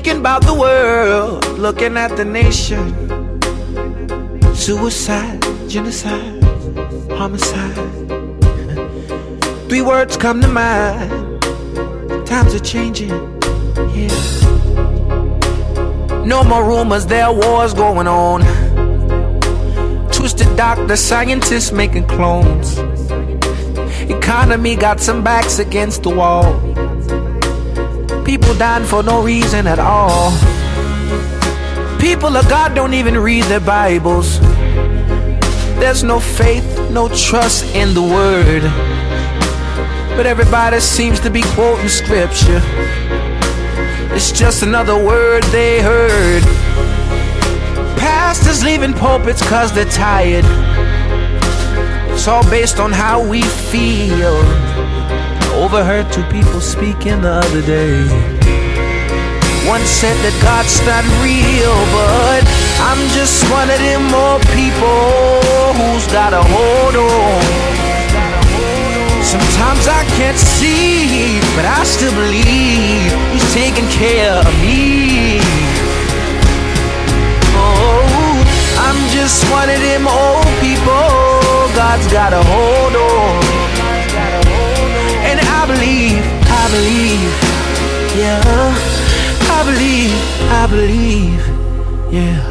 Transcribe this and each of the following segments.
Thinking about the world, looking at the nation. Suicide, genocide, homicide. 3 words come to mind. Times are changing, yeah. No more rumors, there are wars going on. Twisted doctors, scientists making clones. Economy got some backs against the wall. People dying for no reason at all. People of God don't even read their Bibles. There's no faith, no trust in the word. But everybody seems to be quoting scripture. It's just another word they heard. Pastors leaving pulpits cause they're tired. It's all based on how we feel. Overheard 2 people speaking the other day. One said that God's not real, but I'm just one of them more people who's got a hold on. Sometimes I can't see, but I still believe He's taking care of me. Oh, I'm just one of them old people God's got a hold on. And I believe, yeah. I believe, yeah.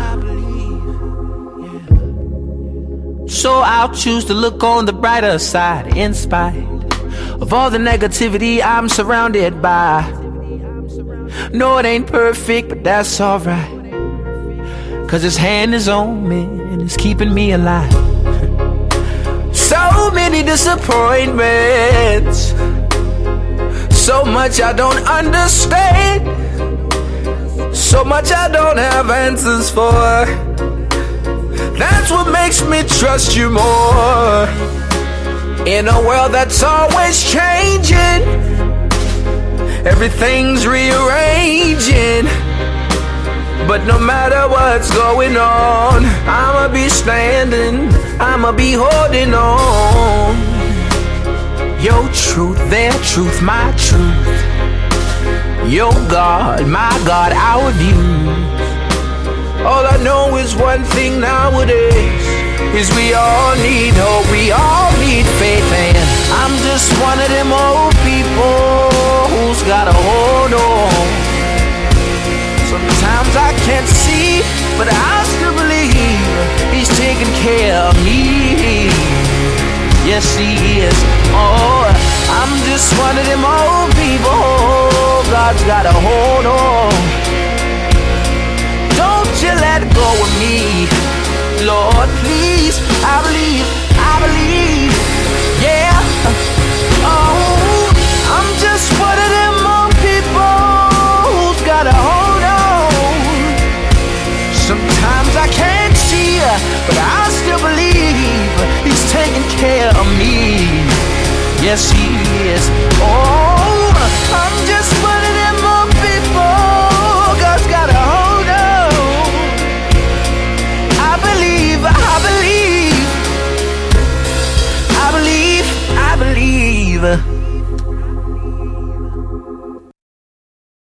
So I'll choose to look on the brighter side, in spite of all the negativity I'm surrounded by. No, it ain't perfect, but that's alright, 'cause His hand is on me and it's keeping me alive. So many disappointments, so much I don't understand, so much I don't have answers for. That's what makes me trust You more. In a world that's always changing, everything's rearranging. But no matter what's going on, I'ma be standing, I'ma be holding on. Your truth, their truth, my truth. Your God, my God, our views. All I know is one thing nowadays, is we all need hope, we all need faith. And I'm just one of them old people who's got a hold on. Sometimes I can't see, but I still believe He's taking care of me. Yes, He is. Oh, I'm just one of them old people God's got a hold on. Don't You let go of me, Lord, please. I believe, yeah. Oh, I'm just one of them old people who's got a hold on. Sometimes I can't see, but I still believe He's taking care of me. Yes, He is. Oh, I'm just